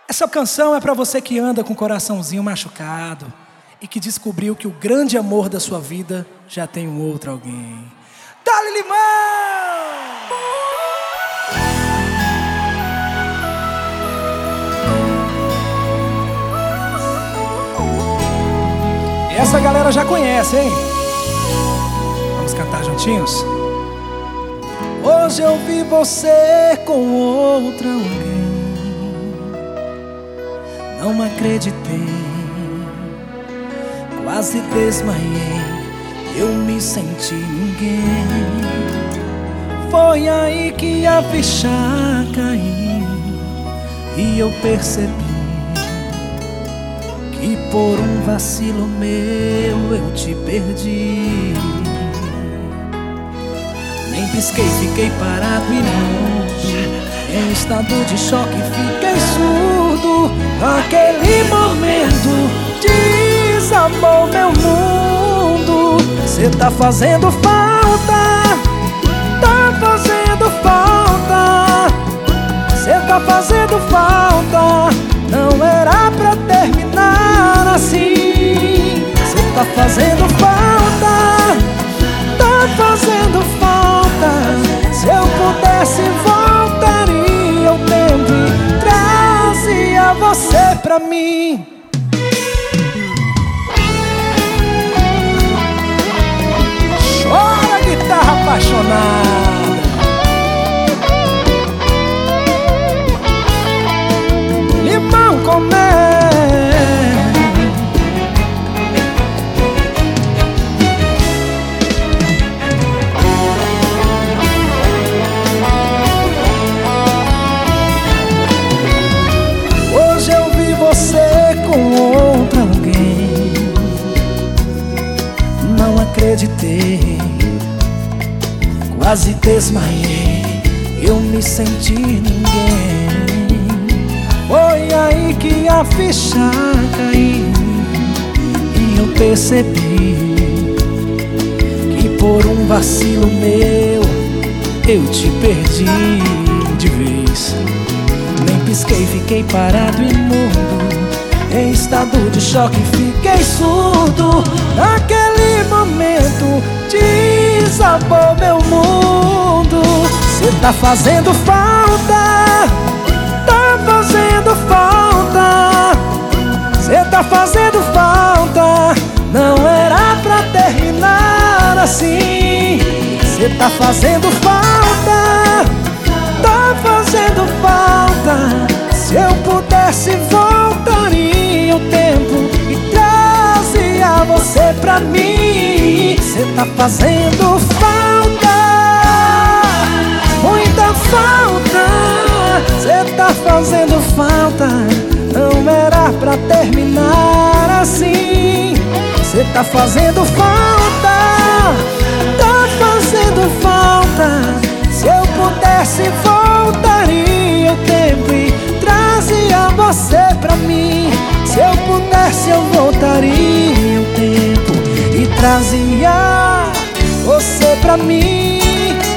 Essa canção é para você que anda com o coraçãozinho machucado e que descobriu que o grande amor da sua vida já tem um outro alguém. Dá-lhe limão! Essa galera já conhece, hein? Vamos cantar juntinhos? Hoje eu vi você com outra alguém. Não acreditei, quase desmaiei, eu me senti ninguém. Foi aí que a ficha caiu e eu percebi que por um vacilo meu eu te perdi. Nem pisquei, fiquei parado e mudo, em estado de choque fiquei surdo. Naquele momento desabou meu mundo. Cê tá fazendo falta, tá fazendo falta. Cê tá fazendo falta, não era pra terminar assim. Cê tá fazendo falta, tá fazendo falta. Se eu pudesse voltaria o tempo e trazia você pra mim. Chora, guitarra apaixonada. Limão com mel. Hoje eu vi você com outra alguém. Não acreditei, quase desmaiei, eu me senti ninguém. Foi aí que a ficha caiu e eu percebi que por um vacilo meu eu te perdi de vez. Nem pisquei, fiquei parado e mudo, em estado de choque fiquei surdo. Naquele momento desabou meu mundo. Cê tá fazendo falta, tá fazendo falta. Cê tá fazendo falta, não era pra terminar assim. Cê tá fazendo falta, tá fazendo falta. Se eu pudesse voltaria o tempo e trazia você pra mim. Cê tá fazendo falta, muita falta. Cê tá fazendo falta, não era pra terminar assim. Cê tá fazendo falta, tá fazendo falta. Se eu pudesse voltaria o tempo e trazia você pra mim. Se eu pudesse eu voltaria o tempo e trazia você pra mim.